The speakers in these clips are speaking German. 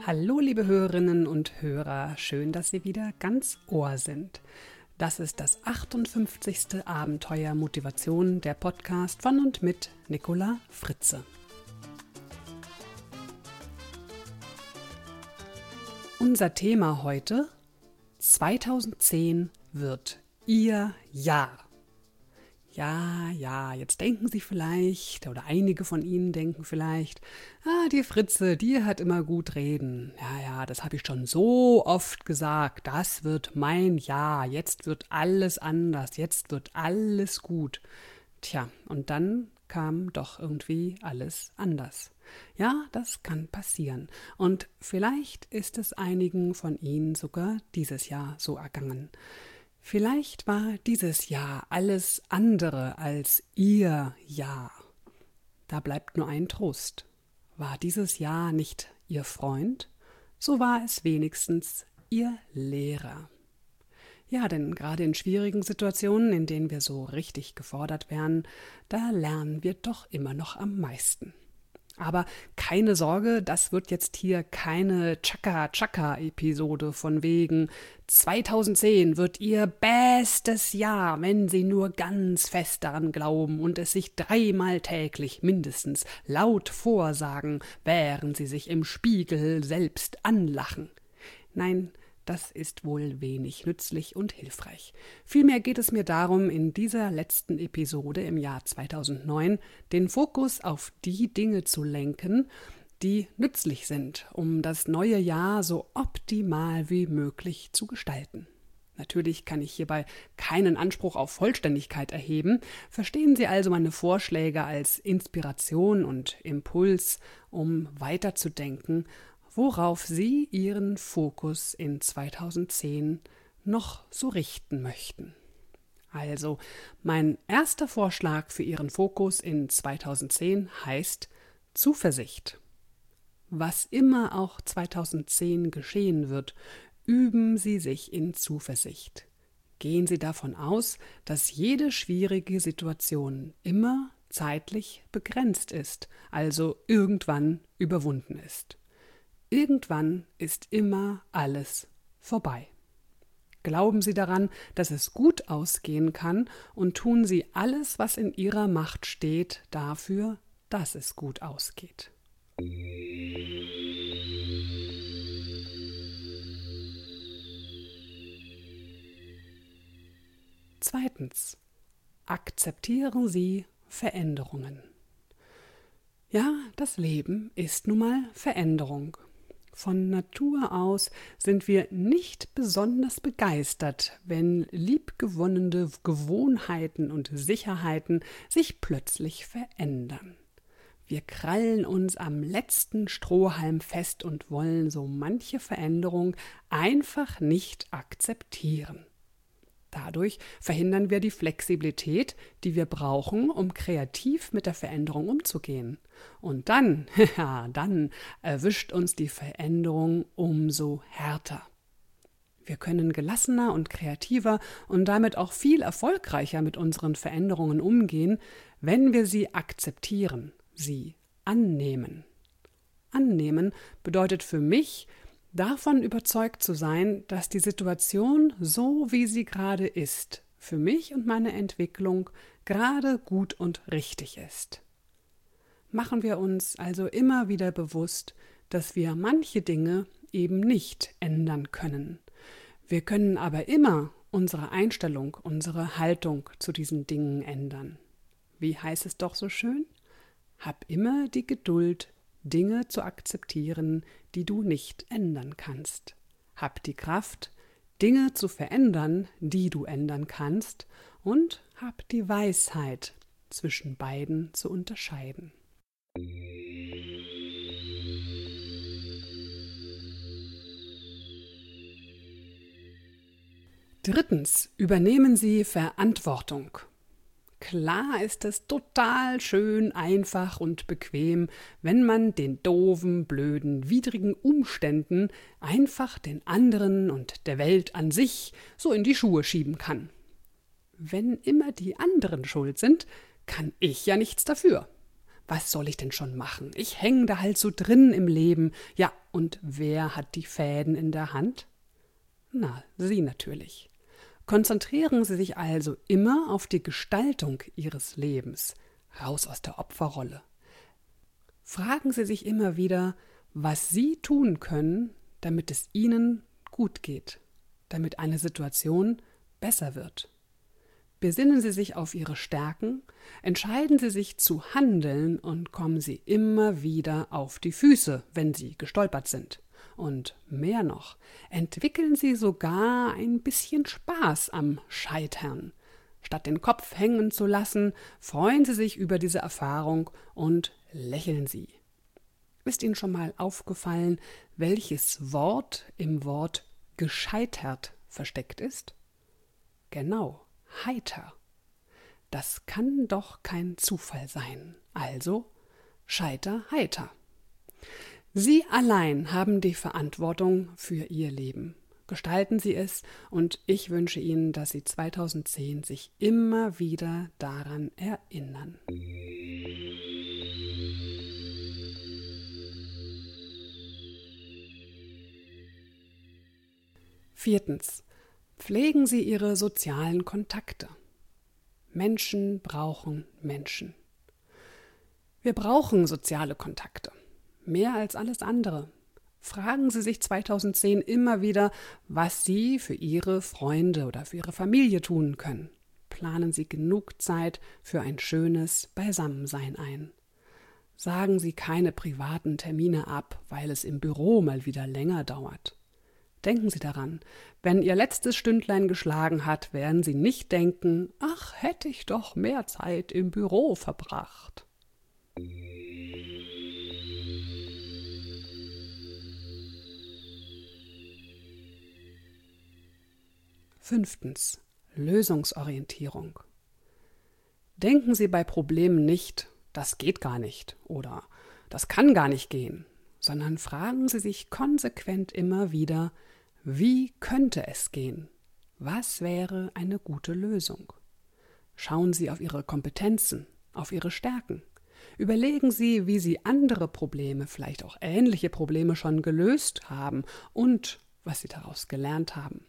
Hallo liebe Hörerinnen und Hörer, schön, dass Sie wieder ganz Ohr sind. Das ist das 58. Abenteuer Motivation, der Podcast von und mit Nicola Fritze. Unser Thema heute: 2010 wird Ihr Jahr. Ja, jetzt denken Sie vielleicht, oder einige von Ihnen denken vielleicht, die Fritze, die hat immer gut reden. Ja, das habe ich schon so oft gesagt, das wird mein Jahr, jetzt wird alles anders, jetzt wird alles gut. Tja, und dann kam doch irgendwie alles anders. Ja, das kann passieren. Und vielleicht ist es einigen von Ihnen sogar dieses Jahr so ergangen. Vielleicht war dieses Jahr alles andere als Ihr Jahr. Da bleibt nur ein Trost. War dieses Jahr nicht Ihr Freund, so war es wenigstens Ihr Lehrer. Ja, denn gerade in schwierigen Situationen, in denen wir so richtig gefordert werden, da lernen wir doch immer noch am meisten. Aber keine Sorge, das wird jetzt hier keine Chaka-Chaka-Episode von wegen 2010 wird Ihr bestes Jahr, wenn Sie nur ganz fest daran glauben und es sich 3-mal täglich mindestens laut vorsagen, während Sie sich im Spiegel selbst anlachen. Nein, das ist wohl wenig nützlich und hilfreich. Vielmehr geht es mir darum, in dieser letzten Episode im Jahr 2009 den Fokus auf die Dinge zu lenken, die nützlich sind, um das neue Jahr so optimal wie möglich zu gestalten. Natürlich kann ich hierbei keinen Anspruch auf Vollständigkeit erheben. Verstehen Sie also meine Vorschläge als Inspiration und Impuls, um weiterzudenken, worauf Sie Ihren Fokus in 2010 noch so richten möchten. Also, mein erster Vorschlag für Ihren Fokus in 2010 heißt Zuversicht. Was immer auch 2010 geschehen wird, üben Sie sich in Zuversicht. Gehen Sie davon aus, dass jede schwierige Situation immer zeitlich begrenzt ist, also irgendwann überwunden ist. Irgendwann ist immer alles vorbei. Glauben Sie daran, dass es gut ausgehen kann und tun Sie alles, was in Ihrer Macht steht, dafür, dass es gut ausgeht. Zweitens. Akzeptieren Sie Veränderungen. Ja, das Leben ist nun mal Veränderung. Von Natur aus sind wir nicht besonders begeistert, wenn liebgewonnene Gewohnheiten und Sicherheiten sich plötzlich verändern. Wir krallen uns am letzten Strohhalm fest und wollen so manche Veränderung einfach nicht akzeptieren. Dadurch verhindern wir die Flexibilität, die wir brauchen, um kreativ mit der Veränderung umzugehen. Und dann erwischt uns die Veränderung umso härter. Wir können gelassener und kreativer und damit auch viel erfolgreicher mit unseren Veränderungen umgehen, wenn wir sie akzeptieren, sie annehmen. Annehmen bedeutet für mich, davon überzeugt zu sein, dass die Situation, so wie sie gerade ist, für mich und meine Entwicklung gerade gut und richtig ist. Machen wir uns also immer wieder bewusst, dass wir manche Dinge eben nicht ändern können. Wir können aber immer unsere Einstellung, unsere Haltung zu diesen Dingen ändern. Wie heißt es doch so schön? Hab immer die Geduld, Dinge zu akzeptieren, die du nicht ändern kannst. Hab die Kraft, Dinge zu verändern, die du ändern kannst, und hab die Weisheit, zwischen beiden zu unterscheiden. Drittens, übernehmen Sie Verantwortung. Klar ist es total schön, einfach und bequem, wenn man den doofen, blöden, widrigen Umständen einfach den anderen und der Welt an sich so in die Schuhe schieben kann. Wenn immer die anderen schuld sind, kann ich ja nichts dafür. Was soll ich denn schon machen? Ich hänge da halt so drin im Leben. Ja, und wer hat die Fäden in der Hand? Na, Sie natürlich. Konzentrieren Sie sich also immer auf die Gestaltung Ihres Lebens, raus aus der Opferrolle. Fragen Sie sich immer wieder, was Sie tun können, damit es Ihnen gut geht, damit eine Situation besser wird. Besinnen Sie sich auf Ihre Stärken, entscheiden Sie sich zu handeln und kommen Sie immer wieder auf die Füße, wenn Sie gestolpert sind. Und mehr noch, entwickeln Sie sogar ein bisschen Spaß am Scheitern. Statt den Kopf hängen zu lassen, freuen Sie sich über diese Erfahrung und lächeln Sie. Ist Ihnen schon mal aufgefallen, welches Wort im Wort gescheitert versteckt ist? Genau, heiter. Das kann doch kein Zufall sein. Also scheiter heiter. Sie allein haben die Verantwortung für Ihr Leben. Gestalten Sie es und ich wünsche Ihnen, dass Sie 2010 sich immer wieder daran erinnern. Viertens. Pflegen Sie Ihre sozialen Kontakte. Menschen brauchen Menschen. Wir brauchen soziale Kontakte. Mehr als alles andere. Fragen Sie sich 2010 immer wieder, was Sie für Ihre Freunde oder für Ihre Familie tun können. Planen Sie genug Zeit für ein schönes Beisammensein ein. Sagen Sie keine privaten Termine ab, weil es im Büro mal wieder länger dauert. Denken Sie daran, wenn Ihr letztes Stündlein geschlagen hat, werden Sie nicht denken, ach, hätte ich doch mehr Zeit im Büro verbracht. Fünftens. Lösungsorientierung. Denken Sie bei Problemen nicht, das geht gar nicht oder das kann gar nicht gehen, sondern fragen Sie sich konsequent immer wieder, wie könnte es gehen? Was wäre eine gute Lösung? Schauen Sie auf Ihre Kompetenzen, auf Ihre Stärken. Überlegen Sie, wie Sie andere Probleme, vielleicht auch ähnliche Probleme schon gelöst haben und was Sie daraus gelernt haben.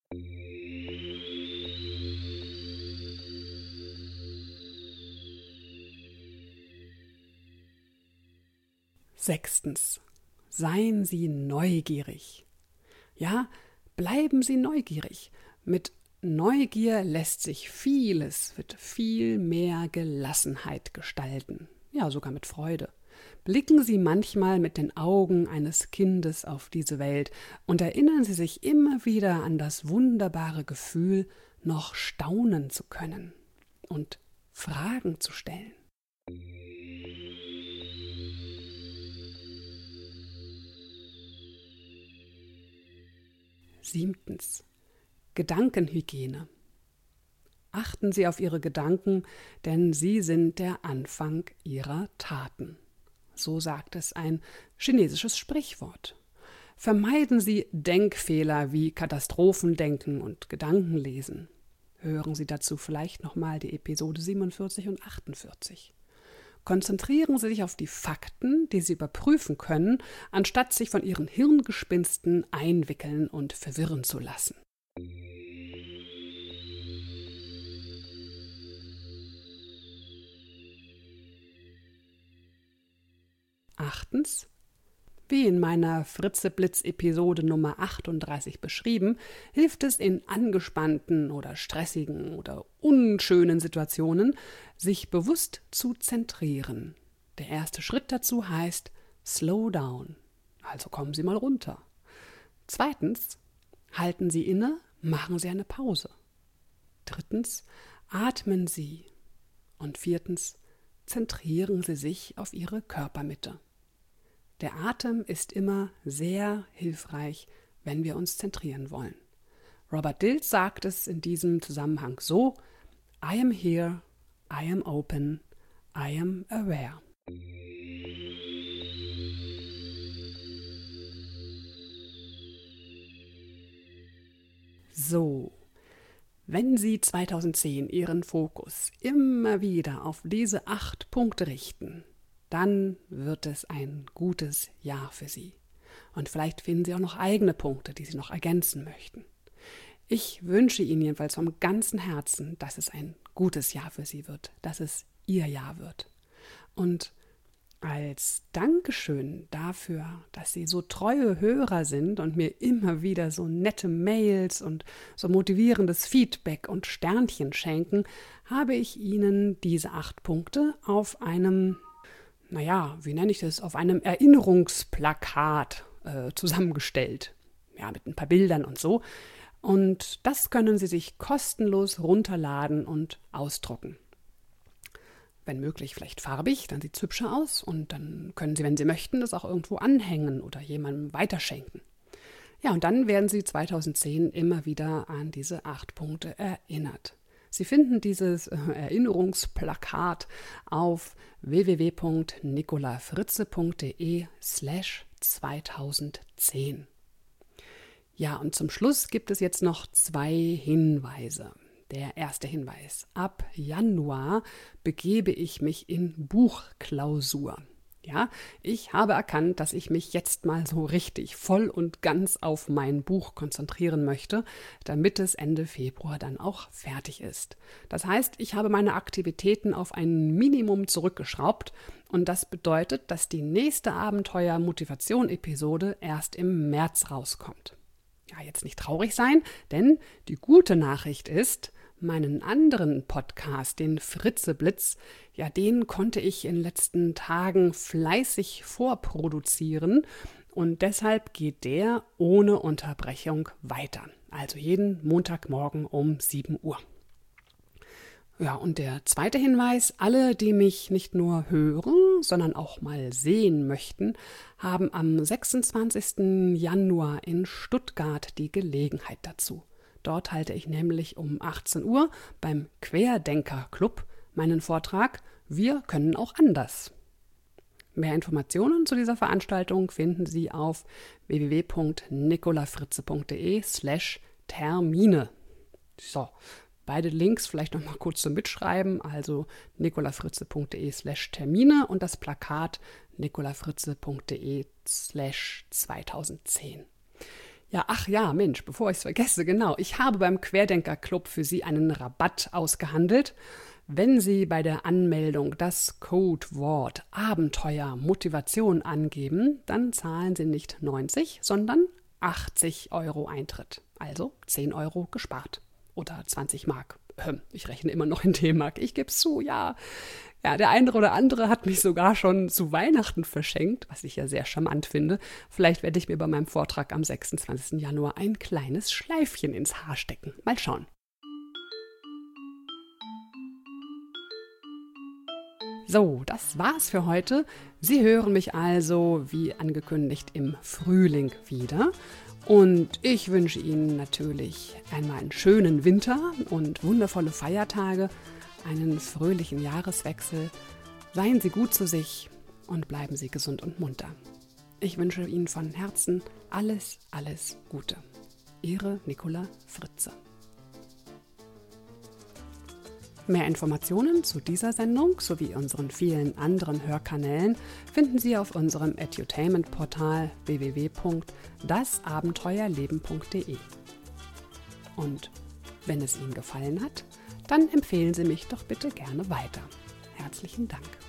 Sechstens. Seien Sie neugierig. Ja, bleiben Sie neugierig. Mit Neugier lässt sich vieles mit viel mehr Gelassenheit gestalten. Ja, sogar mit Freude. Blicken Sie manchmal mit den Augen eines Kindes auf diese Welt und erinnern Sie sich immer wieder an das wunderbare Gefühl, noch staunen zu können und Fragen zu stellen. Siebtens. Gedankenhygiene. Achten Sie auf Ihre Gedanken, denn sie sind der Anfang Ihrer Taten. So sagt es ein chinesisches Sprichwort. Vermeiden Sie Denkfehler wie Katastrophendenken und Gedankenlesen. Hören Sie dazu vielleicht nochmal die Episode 47 und 48. Konzentrieren Sie sich auf die Fakten, die Sie überprüfen können, anstatt sich von Ihren Hirngespinsten einwickeln und verwirren zu lassen. Achtens. Wie in meiner Fritze-Blitz-Episode Nummer 38 beschrieben, hilft es in angespannten oder stressigen oder unschönen Situationen, sich bewusst zu zentrieren. Der erste Schritt dazu heißt Slow down, also kommen Sie mal runter. Zweitens, halten Sie inne, machen Sie eine Pause. Drittens, atmen Sie. Und viertens, zentrieren Sie sich auf Ihre Körpermitte. Der Atem ist immer sehr hilfreich, wenn wir uns zentrieren wollen. Robert Dilts sagt es in diesem Zusammenhang so: I am here, I am open, I am aware. So, wenn Sie 2010 Ihren Fokus immer wieder auf diese 8 Punkte richten, dann wird es ein gutes Jahr für Sie. Und vielleicht finden Sie auch noch eigene Punkte, die Sie noch ergänzen möchten. Ich wünsche Ihnen jedenfalls vom ganzen Herzen, dass es ein gutes Jahr für Sie wird, dass es Ihr Jahr wird. Und als Dankeschön dafür, dass Sie so treue Hörer sind und mir immer wieder so nette Mails und so motivierendes Feedback und Sternchen schenken, habe ich Ihnen diese 8 Punkte auf einem, wie nenne ich das, auf einem Erinnerungsplakat zusammengestellt. Ja, mit ein paar Bildern und so. Und das können Sie sich kostenlos runterladen und ausdrucken. Wenn möglich, vielleicht farbig, dann sieht es hübscher aus und dann können Sie, wenn Sie möchten, das auch irgendwo anhängen oder jemandem weiterschenken. Ja, und dann werden Sie 2010 immer wieder an diese 8 Punkte erinnert. Sie finden dieses Erinnerungsplakat auf www.nicolafritze.de/2010. Ja, und zum Schluss gibt es jetzt noch 2 Hinweise. Der erste Hinweis: Ab Januar begebe ich mich in Buchklausur. Ja, ich habe erkannt, dass ich mich jetzt mal so richtig voll und ganz auf mein Buch konzentrieren möchte, damit es Ende Februar dann auch fertig ist. Das heißt, ich habe meine Aktivitäten auf ein Minimum zurückgeschraubt und das bedeutet, dass die nächste Abenteuer-Motivation-Episode erst im März rauskommt. Ja, jetzt nicht traurig sein, denn die gute Nachricht ist, meinen anderen Podcast, den Fritzeblitz, ja, den konnte ich in den letzten Tagen fleißig vorproduzieren und deshalb geht der ohne Unterbrechung weiter. Also jeden Montagmorgen um 7 Uhr. Ja, und der zweite Hinweis: Alle, die mich nicht nur hören, sondern auch mal sehen möchten, haben am 26. Januar in Stuttgart die Gelegenheit dazu. Dort halte ich nämlich um 18 Uhr beim Querdenker-Club meinen Vortrag »Wir können auch anders«. Mehr Informationen zu dieser Veranstaltung finden Sie auf www.nicolafritze.de/Termine. So, beide Links vielleicht noch mal kurz zum Mitschreiben, also nicolafritze.de/Termine und das Plakat nicolafritze.de/2010. Ja, ach ja, Mensch, bevor ich es vergesse, genau, ich habe beim Querdenker-Club für Sie einen Rabatt ausgehandelt. Wenn Sie bei der Anmeldung das Codewort Abenteuer Motivation angeben, dann zahlen Sie nicht 90, sondern 80 € Eintritt. Also 10 € gespart. Oder 20 Mark. Ich rechne immer noch in D-Mark. Ich gebe es zu, ja. Ja, der eine oder andere hat mich sogar schon zu Weihnachten verschenkt, was ich ja sehr charmant finde. Vielleicht werde ich mir bei meinem Vortrag am 26. Januar ein kleines Schleifchen ins Haar stecken. Mal schauen. So, das war's für heute. Sie hören mich also, wie angekündigt, im Frühling wieder. Und ich wünsche Ihnen natürlich einmal einen schönen Winter und wundervolle Feiertage, einen fröhlichen Jahreswechsel. Seien Sie gut zu sich und bleiben Sie gesund und munter. Ich wünsche Ihnen von Herzen alles, alles Gute. Ihre Nicola Fritze. Mehr Informationen zu dieser Sendung sowie unseren vielen anderen Hörkanälen finden Sie auf unserem Edutainment-Portal www.dasabenteuerleben.de. Und wenn es Ihnen gefallen hat, dann empfehlen Sie mich doch bitte gerne weiter. Herzlichen Dank.